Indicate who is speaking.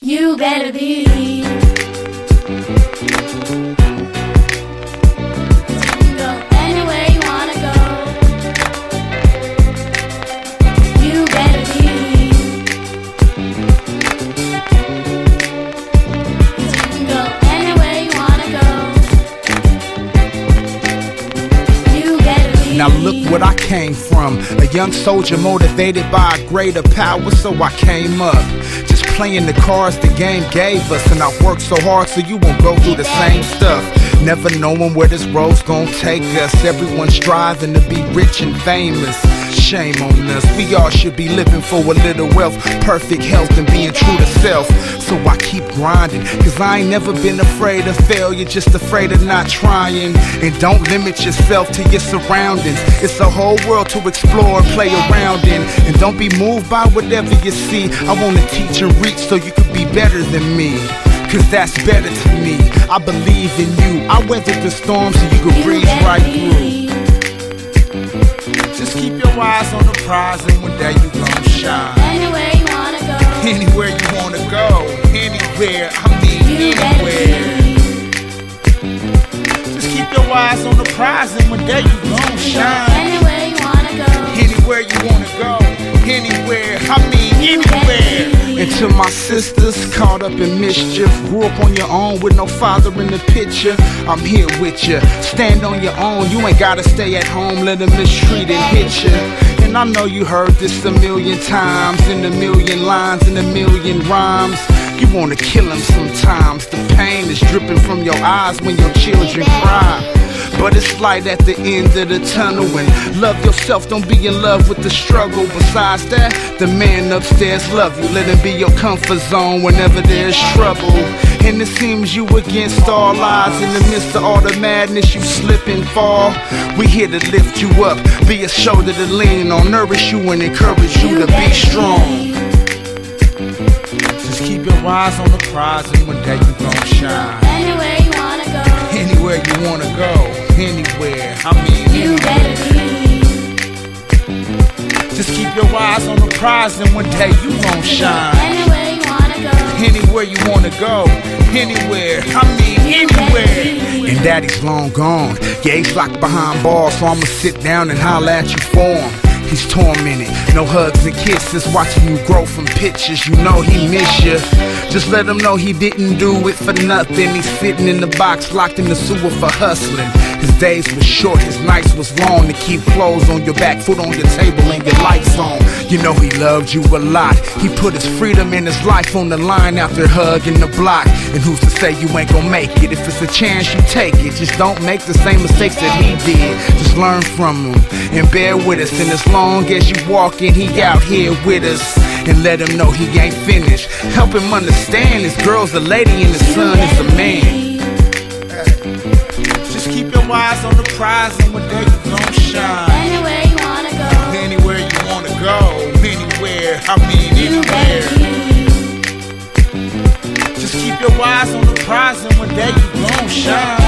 Speaker 1: You better believe. Go anywhere you wanna go. You better believe. Go anywhere you wanna go. You better believe.
Speaker 2: Now look what I came from, a young soldier motivated by a greater power, so I came up. Just playing the cards the game gave us, and I worked so hard so you won't go through the same stuff. Never knowing where this road's gonna take us. Everyone's striving to be rich and famous. Shame on us, we all should be living for a little wealth, perfect health, and being true to self. So I keep grinding, cause I ain't never been afraid of failure, just afraid of not trying. And don't limit yourself to your surroundings. It's a whole world to explore and play around in. And don't be moved by whatever you see. I wanna teach and reach so you could be better than me, cause that's better to me. I believe in you, I weathered the storm so you could breeze right through. Just keep your eyes on the prize, and one day you gon' shine.
Speaker 1: Anywhere you wanna go.
Speaker 2: Anywhere you wanna go. Anywhere, I mean anywhere. Just keep your eyes on the prize, and one day you gon' shine.
Speaker 1: Anywhere you wanna go.
Speaker 2: Anywhere you wanna go. Anywhere, I mean anywhere. And to my sisters caught up in mischief, grew up on your own with no father in the picture, I'm here with you. Stand on your own, you ain't gotta stay at home, let them mistreat and hit you. And I know you heard this a million times, in a million lines, in a million rhymes. You wanna kill them sometimes. The pain is dripping from your eyes when your children cry, but it's light at the end of the tunnel. And love yourself, don't be in love with the struggle. Besides that, the man upstairs love you. Let him be your comfort zone whenever there's trouble. And it seems you against all odds. In the midst of all the madness, you slip and fall. We here to lift you up, be a shoulder to lean on, nourish you and encourage you to be strong. Just keep your eyes on the prize, and one day you gon' shine.
Speaker 1: Anywhere you wanna go.
Speaker 2: Anywhere you wanna go. Anywhere, I mean
Speaker 1: You better
Speaker 2: anywhere. Just keep your eyes on the prize, and one day you gon' shine.
Speaker 1: Anywhere you wanna go.
Speaker 2: Anywhere you wanna go. Anywhere, I mean anywhere. And daddy's long gone, yeah, he's locked behind bars, so I'ma sit down and holler at you for him. He's tormented, no hugs and kisses, watching you grow from pictures, you know he miss you. Just let him know he didn't do it for nothing. He's sitting in the box, locked in the sewer for hustling. His days was short, his nights was long. To keep clothes on your back, food on your table, and your lights on. You know he loved you a lot. He put his freedom and his life on the line after hugging the block. And who's to say you ain't gon' make it? If it's a chance, you take it. Just don't make the same mistakes that he did. Just learn from him and bear with us. And as long as you walking, he out here with us. And let him know he ain't finished. Help him understand this girl's a lady and his son is a man. Just keep your eyes on the prize, and one day you gon' shine.
Speaker 1: Anywhere you wanna go.
Speaker 2: Anywhere you wanna go. Anywhere, I mean anywhere. Just keep your eyes on the prize, and one day you gon' shine.